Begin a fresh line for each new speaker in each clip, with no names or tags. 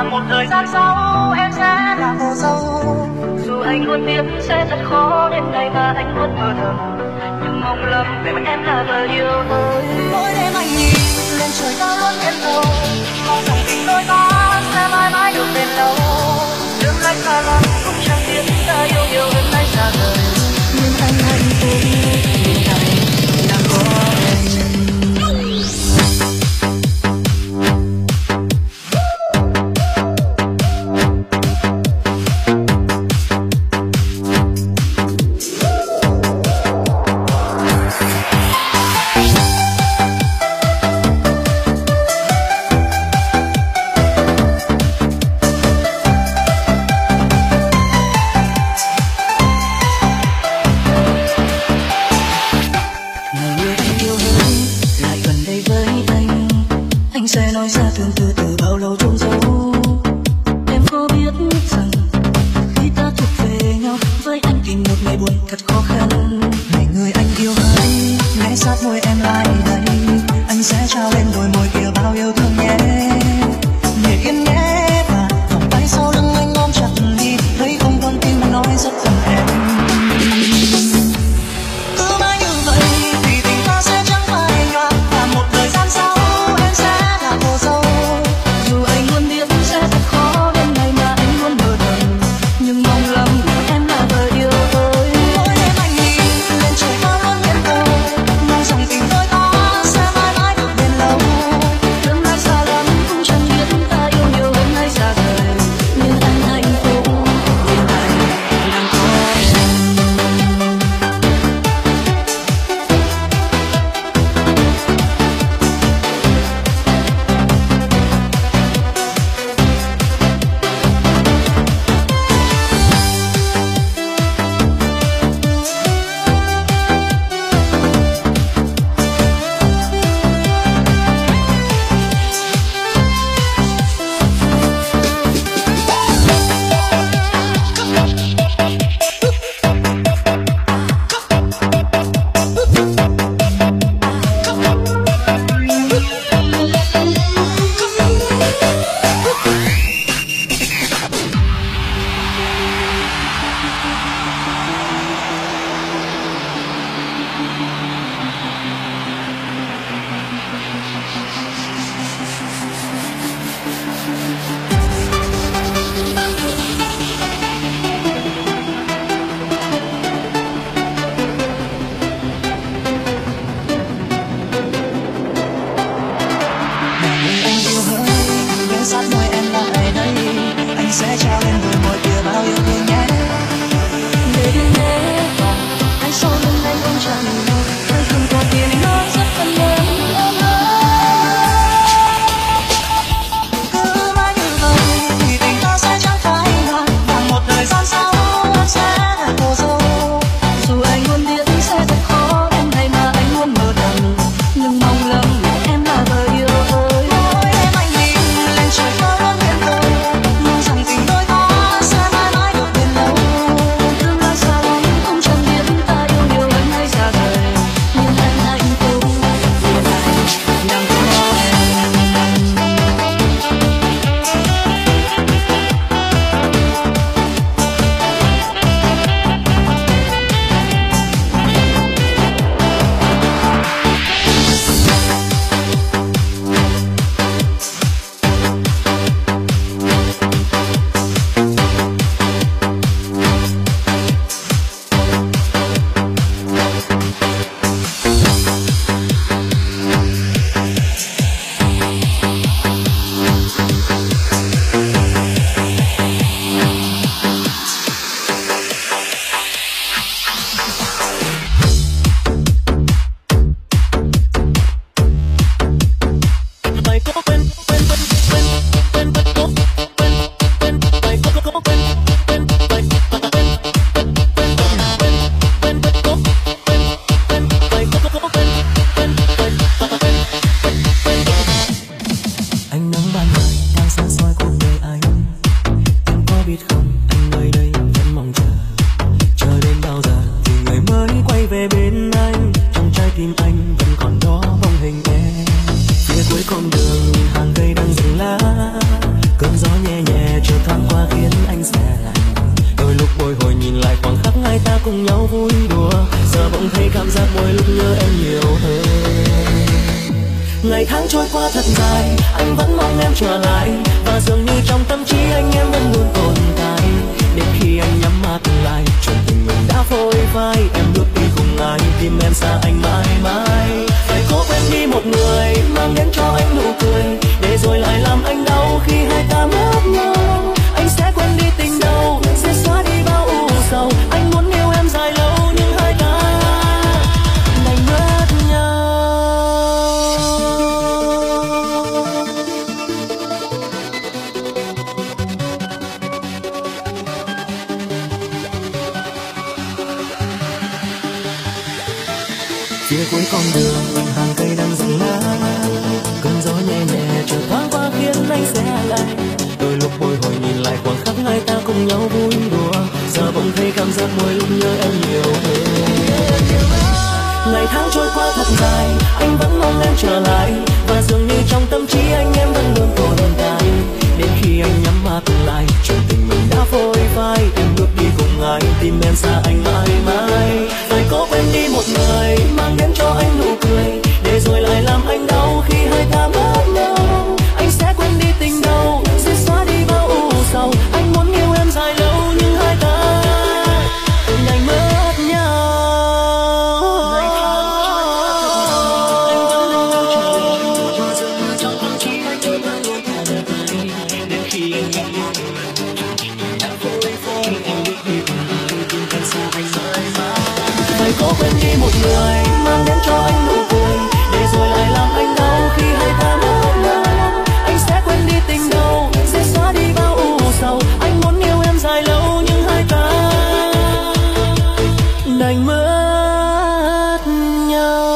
một thời gian sau em sẽ là cô dâu. Dù anh luôn biết sẽ rất khó đến ngày mà anh luôn mơ thầm, nhưng mong lắm về mặt em là vợ yêu tôi. Mỗi đêm anh nhìn lên trời cao luôn biết đâu, mong rằng tình đôi ta sẽ mãi mãi được bền lâu. Tương lai xa lắm cũng chẳng biết ta yêu nhiều hơn anh xa rời, nhưng anh hạnh phúc vì anh đang có em.
con đường hàng cây đang dừng lá, cơn gió nhẹ thoáng qua khiến anh sẽ lạnh. Đôi lúc bồi hồi nhìn lại khoảng khắc hai ta cùng nhau vui đùa, giờ bỗng thấy cảm giác mỗi lúc nhớ em nhiều hơn. Ngày tháng trôi qua thật dài, anh vẫn mong em trở lại, và dường như trong tâm trí anh em vẫn luôn tồn tại. Đến khi anh nhắm mắt lại, chuyện tình mình đã phôi phai. Em bước đi cùng ai, tim em xa anh mãi mãi. Phải cố quên đi một người, mang đến cho anh nụ cười, để rồi lại làm anh đau khi hai ta mất nhau. Anh sẽ quên đi tình đầu, sẽ xóa đi bao u sầu. Anh muốn yêu em dài lâu, nhưng hai ta đành mất nhau. Phía cuối con đường hàng cây đang dừng lá, cơn gió nhẹ nhẹ chợt thoáng qua khiến anh sẽ lạnh. Đôi lúc bồi hồi nhìn lại khoảng khắc hai ta cùng nhau vui đùa, giờ bỗng thấy cảm giác mỗi lúc nhớ em nhiều hơn. Ngày tháng trôi qua thật dài, anh vẫn mong em trở lại, và dường như trong tâm trí anh em vẫn luôn tồn tại. Đến khi anh nhắm mắt lại, chuyện tình mình đã phôi phai. Em bước đi cùng ai, tim em xa anh mãi mãi. Phải cố quên đi một người, mang đến cho anh nụ cười, để rồi lại làm anh đau khi hai ta mất nhau. Anh sẽ quên đi tình đầu, sẽ xóa đi bao u sầu. Anh muốn yêu em dài lâu, nhưng hai ta đành mất nhau. Phải cố quên đi một người, mang đến cho anh nụ cười, để rồi lại làm anh đau khi hai ta mất nhau. Anh sẽ quên đi tình đầu, sẽ xóa đi bao u sầu. Anh muốn yêu em dài lâu, nhưng hai ta đành mất nhau.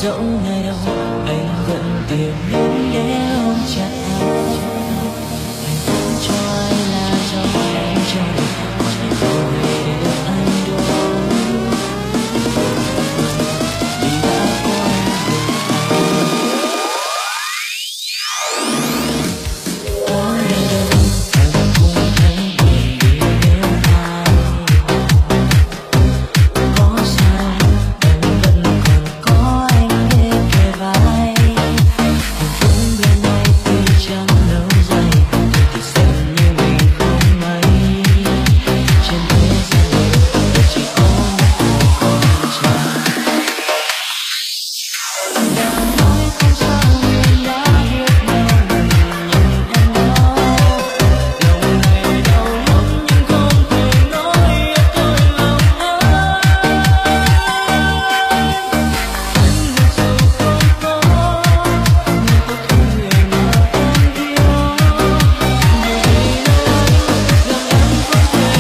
dẫu ngày đâu anh vẫn tìm đến để ôm chặt anh vẫn cho ai là do anh cho được còn anh không hề để được anh đâu vì đã quay được anh ở nơi đâu em cũng thấy buồn vì nhớ ai có sao em vẫn còn có anh để kề vai cũng bên ai tuy chẳng lâu dài thì xem như mình không may trên thế gian này giờ chỉ có một người con trai đã nói không sao nhưng đã biết bao lần nhìn em đó lòng này đau lắm nhưng không thể nói hết tôi lòng anh mặc dù không có nhưng có thứ người mà em yêu điều gì đâu anh rằng em không thể yêu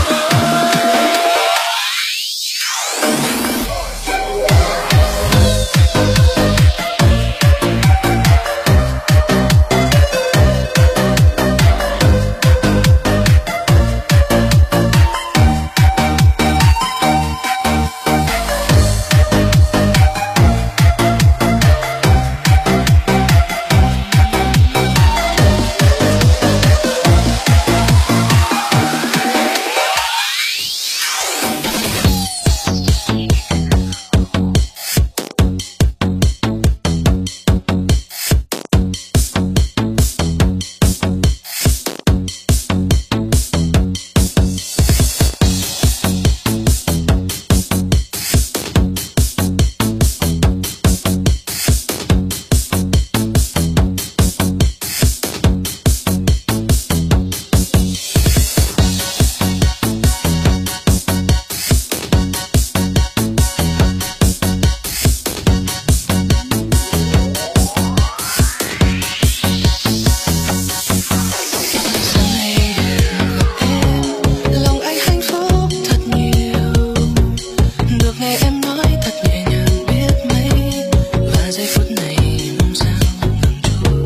lòng anh hạnh phúc thật nhiều được nghe em nói thật nhẹ nhàng biết mấy và giây phút này mong sao ngừng trôi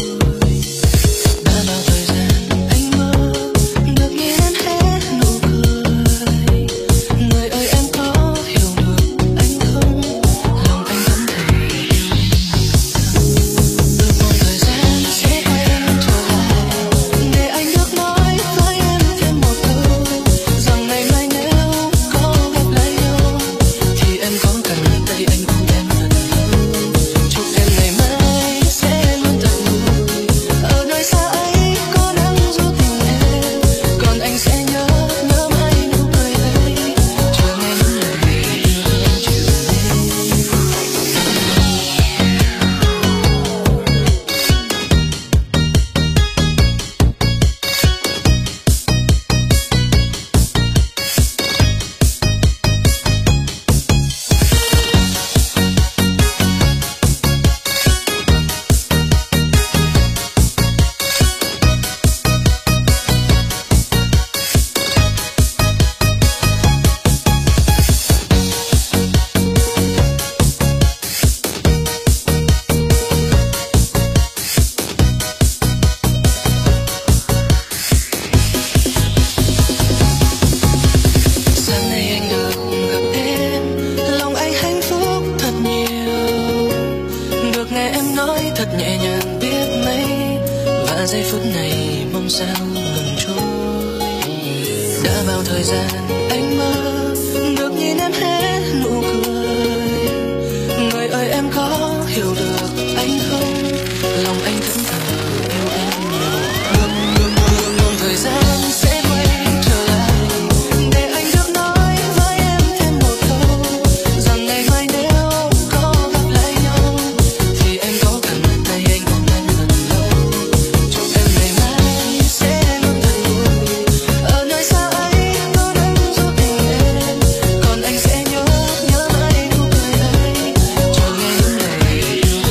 đã bao thời gian anh mơ được nhìn em hết nụ cười người ơi em có hiểu được anh không lòng anh vẫn thầm yêu em ước mong thời gian sẽ quay trở lại để anh được nói với em thêm một câu rằng ngày mai nếu có gặp lại nhau thì em có cần tay anh ôm em thật lâu chúc em ngày mai sẽ luôn thật vui ở nơi xa ấy có nắng du tình em còn anh sẽ nhớ mãi nụ cười ấy chờ nghe những lời yêu em chiều sáng nay anh được gặp em lòng anh hạnh phúc thật nhiều được nghe em nói thật nhẹ nhàng biết mấy và giây phút này mong sao ngừng trôi đã bao thời gian anh mơ được nhìn em hết nụ cười người ơi em có hiểu được anh không lòng anh thẫn thờ yêu em nhiều mong thời gian sẽ quay trở lại để anh được nói với em thêm một câu rằng ngày mai nếu có gặp lại nhau thì em có cần tay anh ôm em thật lâu chúc em ngày mai sẽ luôn thật vui ở nơi xa ấy có nắng du tình em còn anh sẽ nhớ mãi nụ cười ấy chờ nghe những lời yêu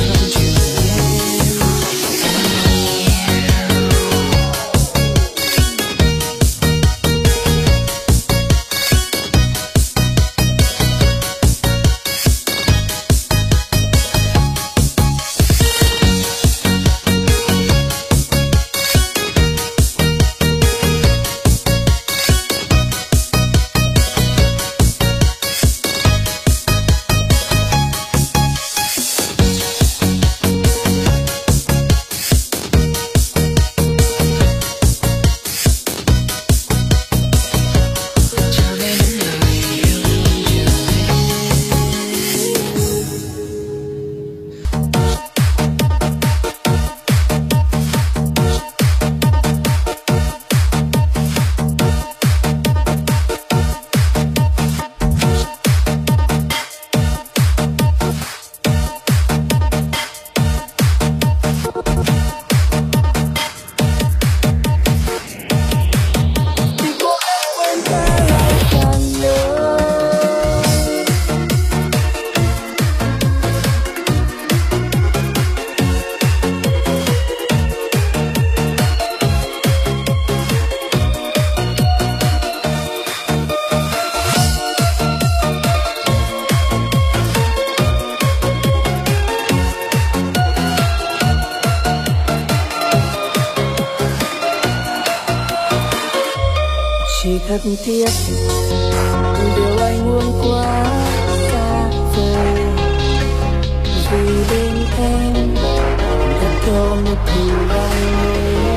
thật thiết, điều anh muốn quá xa vời, vì bên em thật có một thù anh.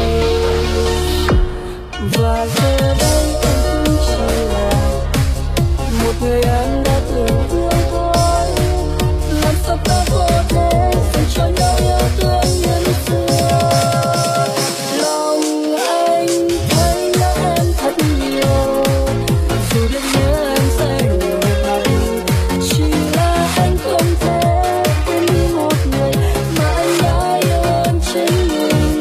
Và giờ đây em cũng chỉ là một người anh đã từng thương thôi, làm sao ta có thể dành cho nhau yêu thương như xưa. Lòng anh thấy nhớ em thật nhiều, dù biết nhớ em sẽ nhiều ngày, chỉ là anh không thể quên đi một người mà anh đã yêu em chính mình.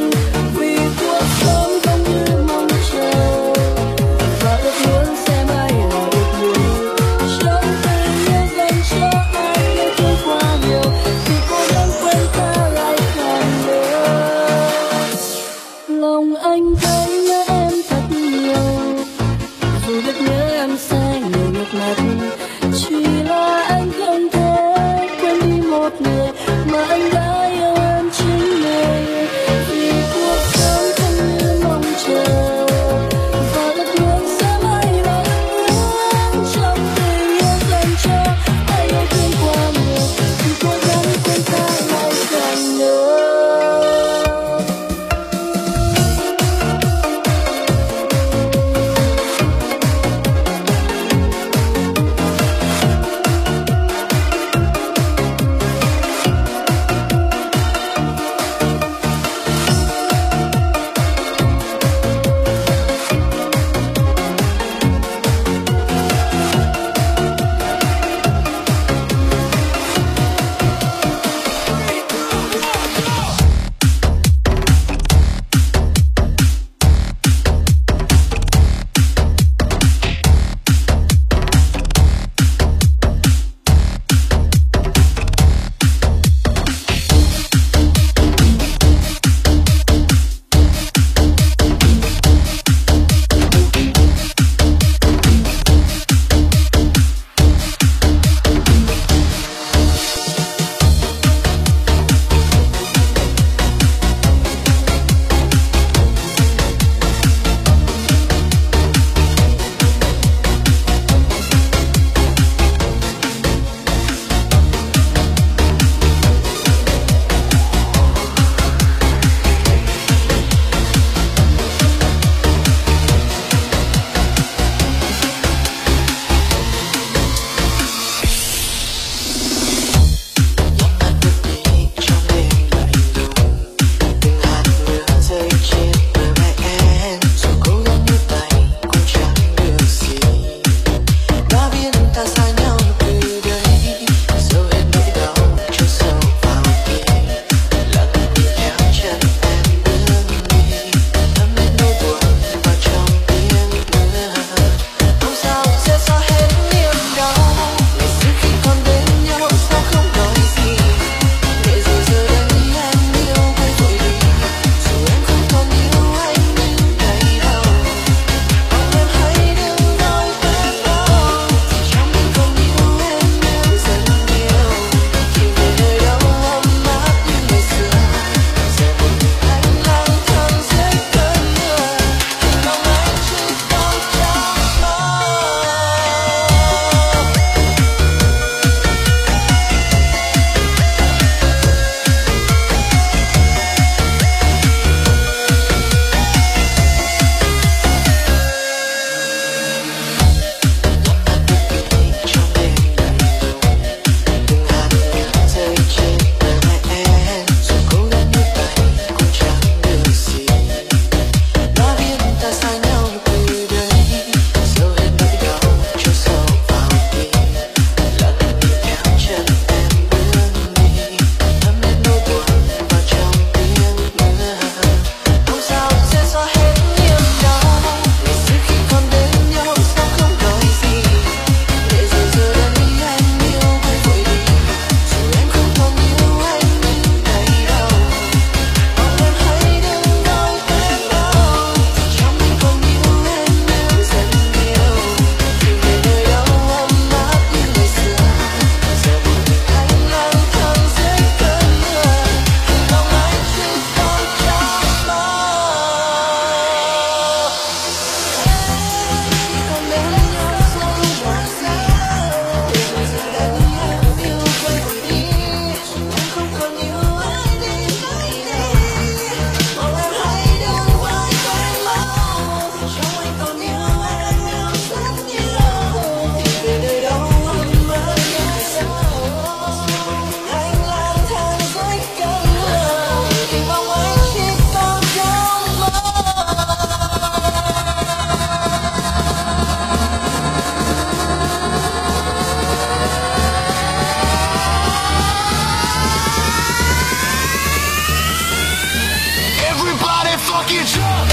fucking drunk.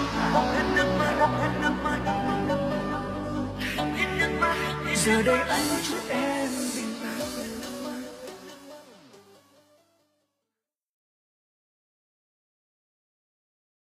Giờ đây anh